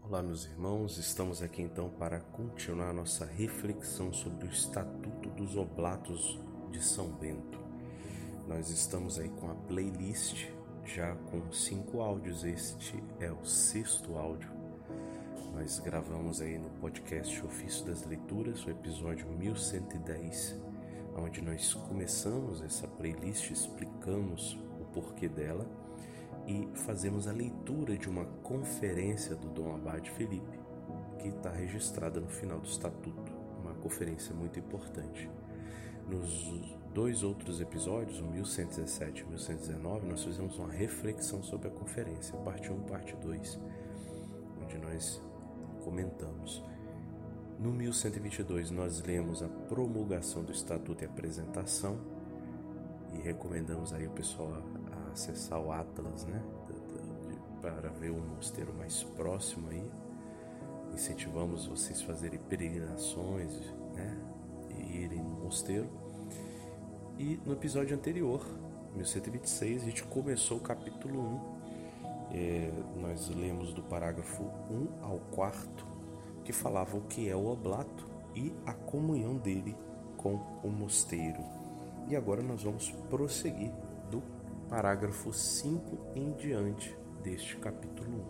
Olá, meus irmãos, estamos aqui então para continuar nossa reflexão sobre o Estatuto dos Oblatos de São Bento. Nós estamos aí com a playlist já com 5 áudios, este é o 6º áudio. Nós gravamos aí no podcast Ofício das Leituras, o episódio 1110, onde nós começamos essa playlist, explicamos o porquê dela e fazemos a leitura de uma conferência do Dom Abade Felipe, que está registrada no final do Estatuto, uma conferência muito importante. Nos 2 outros episódios, o 1117 e o 1119, nós fizemos uma reflexão sobre a conferência, parte 1 e parte 2, onde nós comentamos. No 1122, nós lemos a promulgação do Estatuto e a apresentação, e recomendamos aí o pessoal a acessar o Atlas, né, para ver o mosteiro mais próximo aí. Incentivamos vocês a fazerem peregrinações, né, e irem no mosteiro. E no episódio anterior, 1126, a gente começou o capítulo 1. Nós lemos do parágrafo 1 ao 4, que falava o que é o oblato e a comunhão dele com o mosteiro. E agora nós vamos prosseguir do parágrafo 5 em diante deste capítulo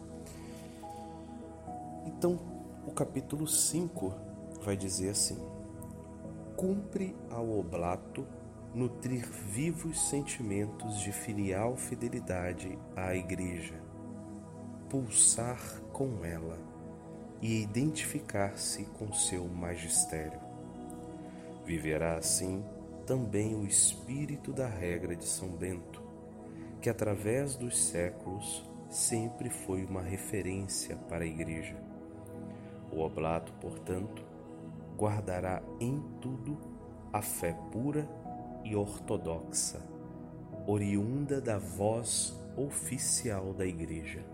1. Então, o capítulo 5 vai dizer assim: cumpre ao oblato nutrir vivos sentimentos de filial fidelidade à Igreja, pulsar com ela e identificar-se com seu magistério. Viverá assim também o espírito da regra de São Bento, que através dos séculos sempre foi uma referência para a Igreja. O oblato, portanto, guardará em tudo a fé pura e ortodoxa, oriunda da voz oficial da Igreja.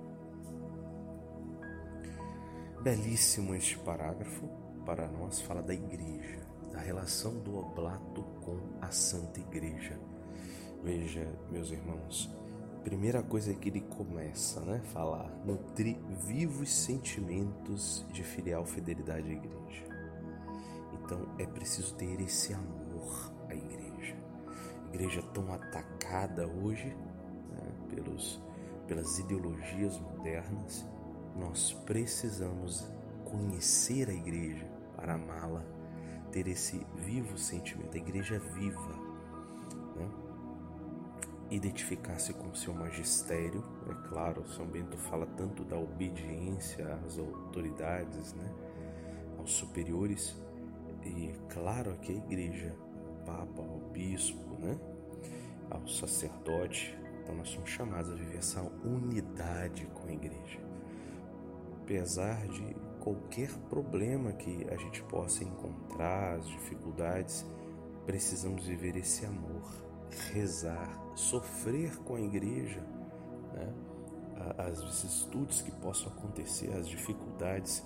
Belíssimo este parágrafo, para nós fala da Igreja, da relação do oblato com a Santa Igreja. Veja, meus irmãos, primeira coisa que ele começa, né, falar, nutrir vivos sentimentos de filial fidelidade à Igreja. Então é preciso ter esse amor à Igreja. A Igreja tão atacada hoje, né, pelas ideologias modernas. Nós precisamos conhecer a Igreja para amá-la, ter esse vivo sentimento, a Igreja viva, né? Identificar-se com o seu magistério. É claro, São Bento fala tanto da obediência às autoridades, né, aos superiores, e claro que a Igreja, o Papa, o Bispo, né, ao sacerdote. Então nós somos chamados a viver essa unidade com a Igreja, apesar de qualquer problema que a gente possa encontrar, as dificuldades, precisamos viver esse amor, rezar, sofrer com a Igreja, né? As vicissitudes que possam acontecer, as dificuldades.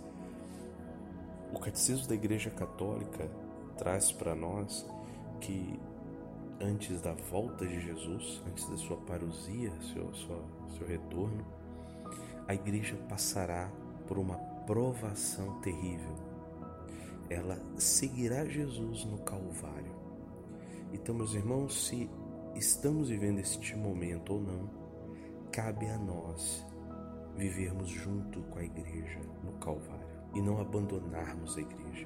O Catecismo da Igreja Católica traz para nós que antes da volta de Jesus, antes da sua parousia, seu retorno, a Igreja passará por uma provação terrível. Ela seguirá Jesus no Calvário. Então, meus irmãos, se estamos vivendo este momento ou não, cabe a nós vivermos junto com a Igreja no Calvário e não abandonarmos a Igreja.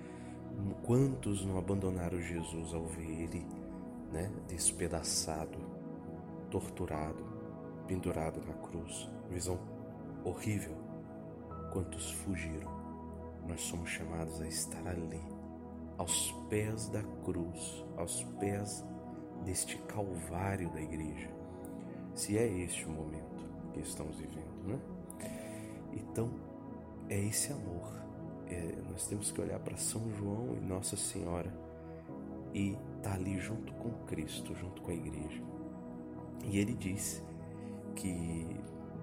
Quantos não abandonaram Jesus ao ver ele, né, despedaçado, torturado, pendurado na cruz? Visão horrível. Quantos fugiram? Nós somos chamados a estar ali, aos pés da cruz, aos pés deste Calvário da Igreja, se é este o momento que estamos vivendo, né? Então, é esse amor. Nós temos que olhar para São João e Nossa Senhora e estar ali junto com Cristo, junto com a Igreja. E ele diz que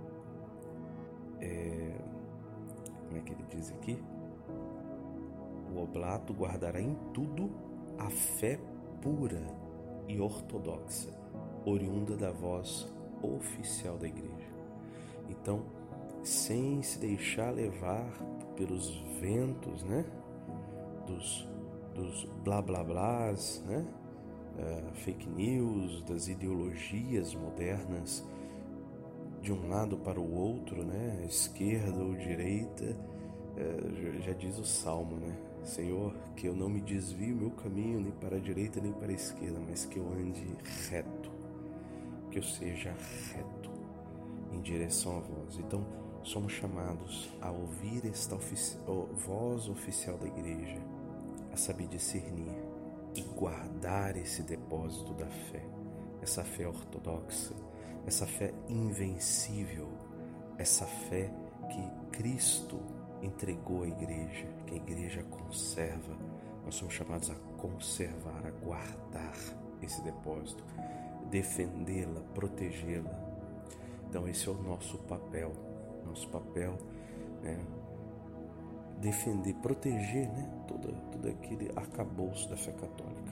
como é que ele diz aqui? O oblato guardará em tudo a fé pura e ortodoxa, oriunda da voz oficial da Igreja. Então, sem se deixar levar pelos ventos, né? Dos blá blá blás, né? Fake news, das ideologias modernas, de um lado para o outro, né? Esquerda ou direita. Já diz o Salmo, né? Senhor, que eu não me desvie o meu caminho nem para a direita nem para a esquerda, mas que eu ande reto, que eu seja reto em direção a vós. Então, somos chamados a ouvir esta voz oficial da igreja, a saber discernir e guardar esse depósito da fé, essa fé ortodoxa, essa fé invencível, essa fé que Cristo entregou à igreja, que a igreja conserva. Nós somos chamados a conservar, a guardar esse depósito, defendê-la, protegê-la. Então esse é o nosso papel. Nosso papel é defender, proteger, né, todo aquele arcabouço da fé católica.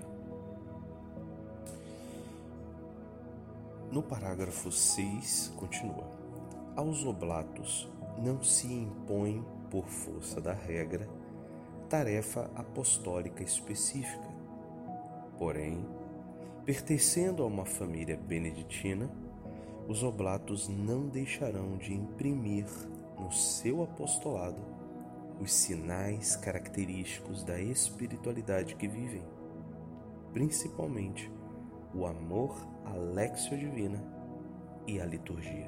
No parágrafo 6, continua: aos oblatos não se impõe, por força da regra, tarefa apostólica específica. Porém, pertencendo a uma família beneditina, os oblatos não deixarão de imprimir no seu apostolado os sinais característicos da espiritualidade que vivem, principalmente o amor à Léxio Divina e à liturgia.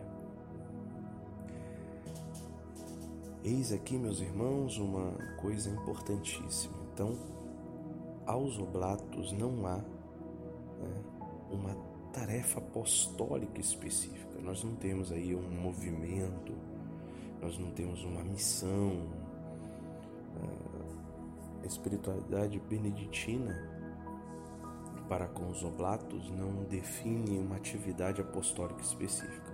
Eis aqui, meus irmãos, uma coisa importantíssima. Então, aos oblatos não há, né, uma tarefa apostólica específica. Nós não temos aí um movimento, nós não temos uma missão. A espiritualidade beneditina para com os oblatos não define uma atividade apostólica específica.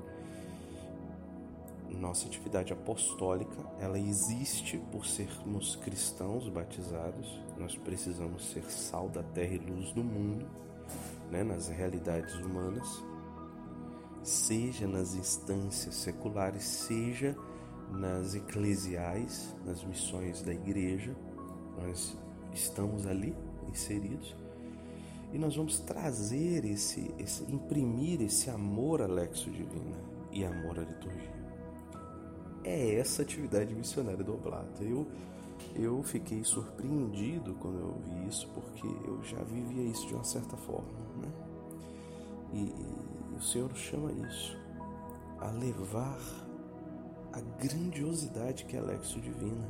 Nossa atividade apostólica, ela existe por sermos cristãos batizados. Nós precisamos ser sal da terra e luz do mundo, né, nas realidades humanas, seja nas instâncias seculares, seja nas eclesiais, nas missões da igreja. Nós estamos ali inseridos e nós vamos trazer imprimir esse amor à Léxio Divina e amor à liturgia. É essa atividade missionária do oblato. Eu fiquei surpreendido quando eu vi isso, porque eu já vivia isso de uma certa forma, né? E o Senhor nos chama isso, a levar a grandiosidade que é a Léxio Divina,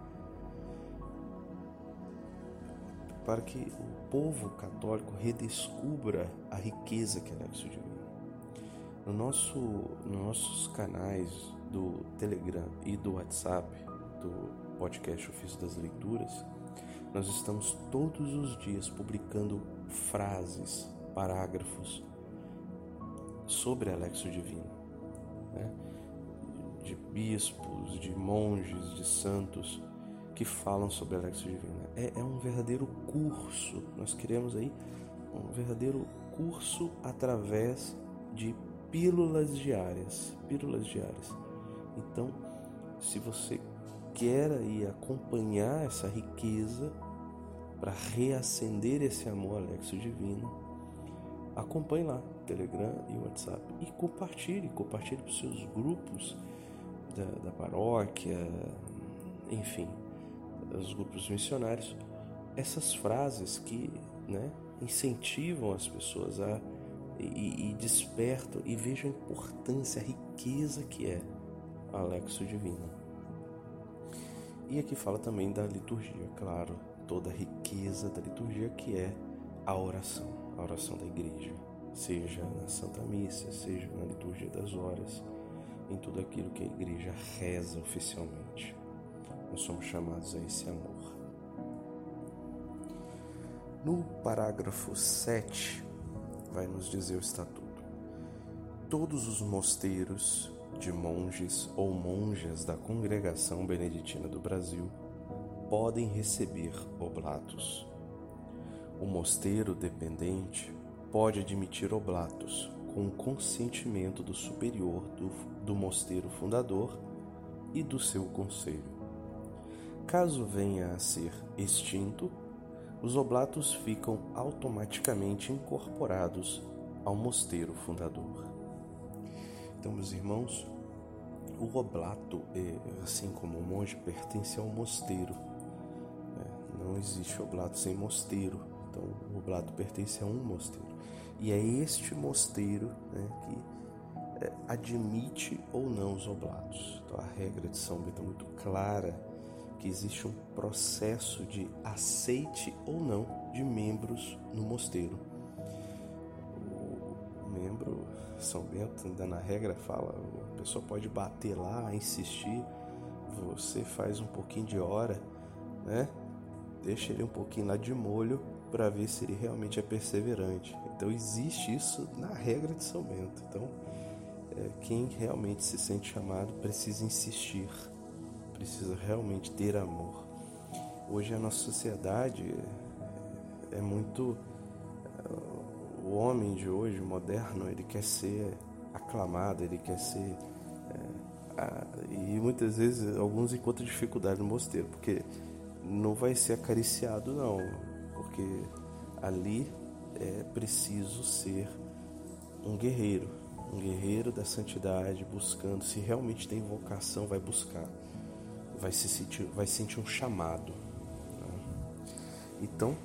para que o povo católico redescubra a riqueza que é a Léxio Divina. Nos nossos canais do Telegram e do WhatsApp, do podcast Ofício das Leituras, nós estamos todos os dias publicando frases, parágrafos sobre a Léxio Divina, né? De bispos, de monges, de santos que falam sobre a Léxio Divina. É um verdadeiro curso. Nós queremos aí um verdadeiro curso através de pílulas diárias. Então, se você quer aí acompanhar essa riqueza para reacender esse amor à Léxio Divina, acompanhe lá, Telegram e WhatsApp, e compartilhe para os seus grupos da paróquia, enfim, os grupos missionários, essas frases que, né, incentivam as pessoas e despertam e vejam a importância, a riqueza que é a Léxio Divina. E aqui fala também da liturgia, claro, toda a riqueza da liturgia que é a oração da igreja, seja na Santa Missa, seja na liturgia das horas, em tudo aquilo que a igreja reza oficialmente. Nós somos chamados a esse amor. No parágrafo 7, vai nos dizer o estatuto: todos os mosteiros de monges ou monjas da Congregação Beneditina do Brasil podem receber oblatos. O mosteiro dependente pode admitir oblatos com o consentimento do superior do mosteiro fundador e do seu conselho. Caso venha a ser extinto, os oblatos ficam automaticamente incorporados ao mosteiro fundador. Então, meus irmãos, o oblato, assim como o monge, pertence ao mosteiro. Não existe oblato sem mosteiro. Então, o oblato pertence a um mosteiro. E é este mosteiro, que admite ou não os oblatos. Então, a regra de São Bento é muito clara, que existe um processo de aceite ou não de membros no mosteiro. O membro, São Bento, ainda na regra fala, a pessoa pode bater lá, insistir, você faz um pouquinho de hora, deixa ele um pouquinho lá de molho para ver se ele realmente é perseverante. Então existe isso na regra de São Bento. Então quem realmente se sente chamado precisa insistir, precisa realmente ter amor. Hoje a nossa sociedade é muito... O homem de hoje, moderno, ele quer ser aclamado, ele quer ser... E muitas vezes alguns encontram dificuldade no mosteiro, porque não vai ser acariciado não, porque ali é preciso ser um guerreiro da santidade, buscando, se realmente tem vocação, vai buscar, vai sentir um chamado. Então,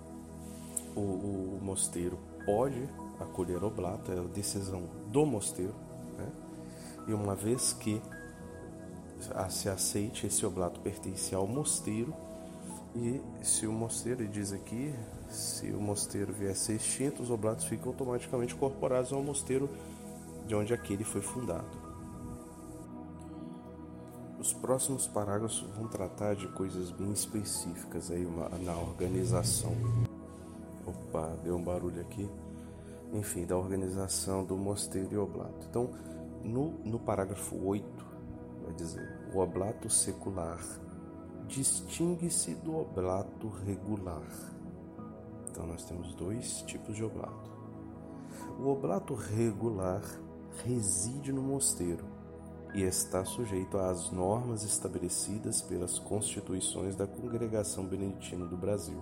o mosteiro pode acolher oblato, é a decisão do mosteiro, e uma vez que se aceite, esse oblato pertence ao mosteiro, e se o mosteiro, ele diz aqui, se o mosteiro vier a ser extinto, os oblatos ficam automaticamente incorporados ao mosteiro de onde aquele foi fundado. Os próximos parágrafos vão tratar de coisas bem específicas aí na organização. Opa, deu um barulho aqui. Enfim, da organização do mosteiro e oblato. Então, no parágrafo 8, vai dizer: o oblato secular distingue-se do oblato regular. Então, nós temos dois tipos de oblato. O oblato regular reside no mosteiro e está sujeito às normas estabelecidas pelas constituições da Congregação Beneditina do Brasil.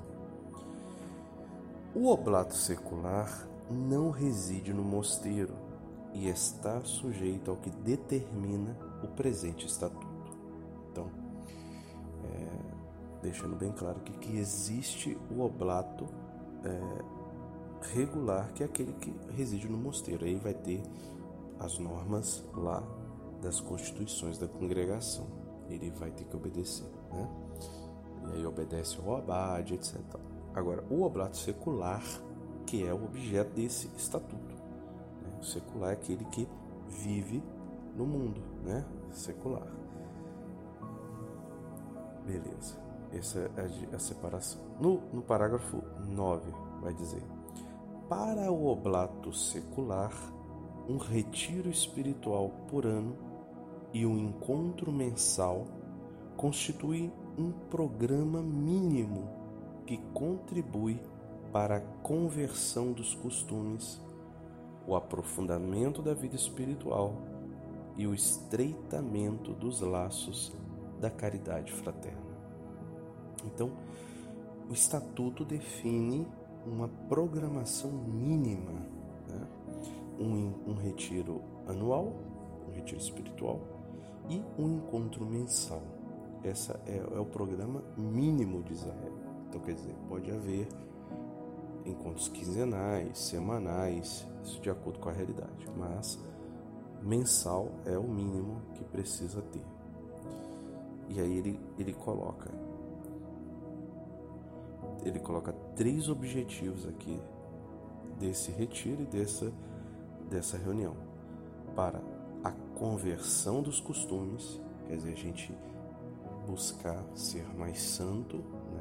O oblato secular não reside no mosteiro e está sujeito ao que determina o presente estatuto. Então, deixando bem claro que existe o oblato regular, que é aquele que reside no mosteiro. Aí vai ter as normas lá das constituições da congregação. Ele vai ter que obedecer, E aí obedece ao abade, etc. Agora, o oblato secular, que é o objeto desse estatuto. O secular é aquele que vive no mundo, secular. Beleza, essa é a separação. No parágrafo 9 vai dizer: para o oblato secular, um retiro espiritual por ano e um encontro mensal constituem um programa mínimo que contribui para a conversão dos costumes, o aprofundamento da vida espiritual e o estreitamento dos laços da caridade fraterna. Então, o estatuto define uma programação mínima, um retiro anual, um retiro espiritual e um encontro mensal. Esse é o programa mínimo de Israel. Então, quer dizer, pode haver encontros quinzenais, semanais, isso de acordo com a realidade, mas mensal é o mínimo que precisa ter. E aí ele coloca 3 objetivos aqui desse retiro e dessa reunião: para a conversão dos costumes, quer dizer, a gente buscar ser mais santo,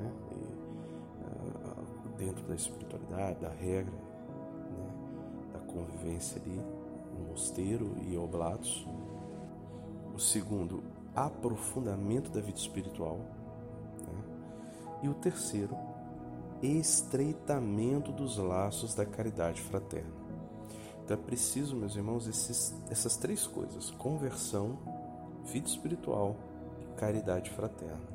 dentro da espiritualidade, da regra, da convivência ali no mosteiro e oblatos. O segundo, aprofundamento da vida espiritual, e o terceiro, estreitamento dos laços da caridade fraterna. Então é preciso, meus irmãos, essas 3 coisas: conversão, vida espiritual e caridade fraterna.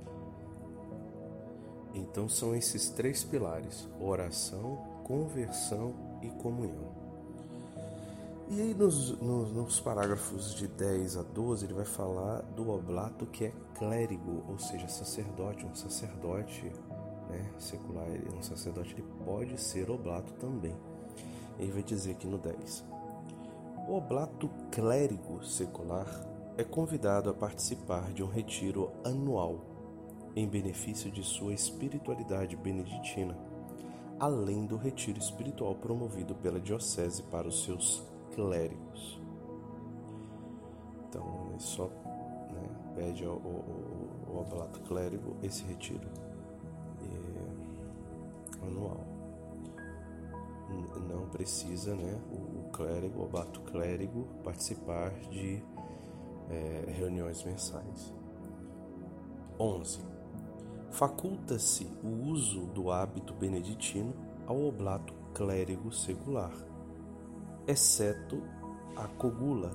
Então são esses 3 pilares: oração, conversão e comunhão. E aí nos parágrafos de 10 a 12 ele vai falar do oblato, que é clérigo, ou seja, sacerdote. Um sacerdote, né, secular, um sacerdote, ele pode ser oblato também. Ele vai dizer aqui no 10: o oblato clérigo secular é convidado a participar de um retiro anual em benefício de sua espiritualidade beneditina, além do retiro espiritual promovido pela diocese para os seus clérigos. Então, ele só, né, pede ao oblato clérigo esse retiro anual. Não precisa, né, o clérigo, o oblato clérigo, participar de reuniões mensais. 11. Faculta-se o uso do hábito beneditino ao oblato clérigo secular, exceto a cogula,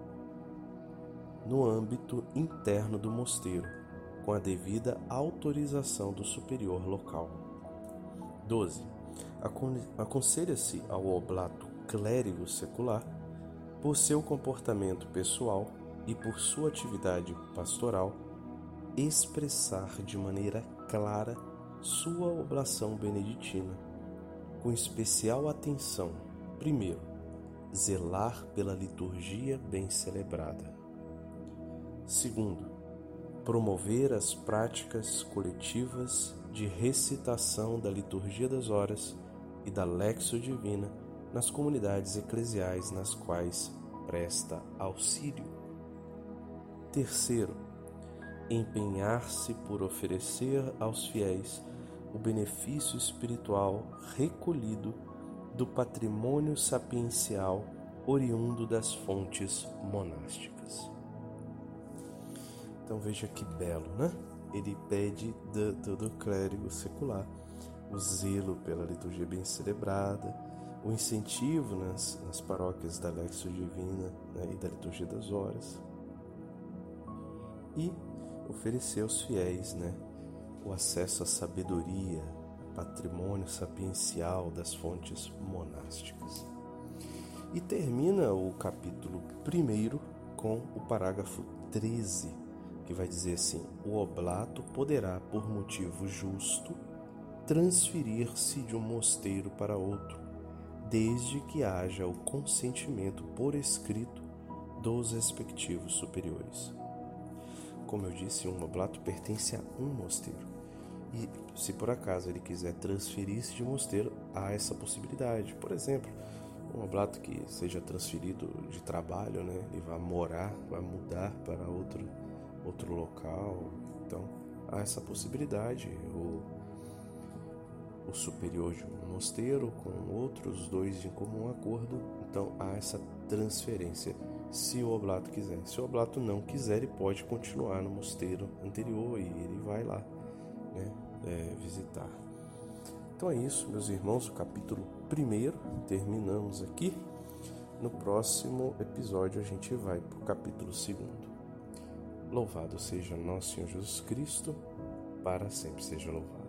no âmbito interno do mosteiro, com a devida autorização do superior local. 12. Aconselha-se ao oblato clérigo secular, por seu comportamento pessoal e por sua atividade pastoral, expressar de maneira clara sua oblação beneditina, com especial atenção, primeiro, zelar pela liturgia bem celebrada. Segundo, promover as práticas coletivas de recitação da liturgia das horas e da Lexio Divina nas comunidades eclesiais nas quais presta auxílio. Terceiro, empenhar-se por oferecer aos fiéis o benefício espiritual recolhido do patrimônio sapiencial oriundo das fontes monásticas. Então veja que belo, né? Ele pede do clérigo secular o zelo pela liturgia bem celebrada, o incentivo nas paróquias da Lexio Divina, né, e da liturgia das horas, e oferecer aos fiéis, né, o acesso à sabedoria, patrimônio sapiencial das fontes monásticas. E termina o capítulo 1 com o parágrafo 13, que vai dizer assim: o oblato poderá, por motivo justo, transferir-se de um mosteiro para outro, desde que haja o consentimento por escrito dos respectivos superiores. Como eu disse, um oblato pertence a um mosteiro. E se por acaso ele quiser transferir-se de mosteiro, há essa possibilidade. Por exemplo, um oblato que seja transferido de trabalho, né, ele vai morar, vai mudar para outro local. Então, há essa possibilidade. O superior de um mosteiro com outros dois em comum acordo, então há essa transferência, se o oblato quiser. Se o oblato não quiser, ele pode continuar no mosteiro anterior e ele vai lá, né, visitar. Então é isso, meus irmãos, o capítulo 1 terminamos aqui. No próximo episódio a gente vai para o capítulo 2. Louvado seja nosso Senhor Jesus Cristo, para sempre seja louvado.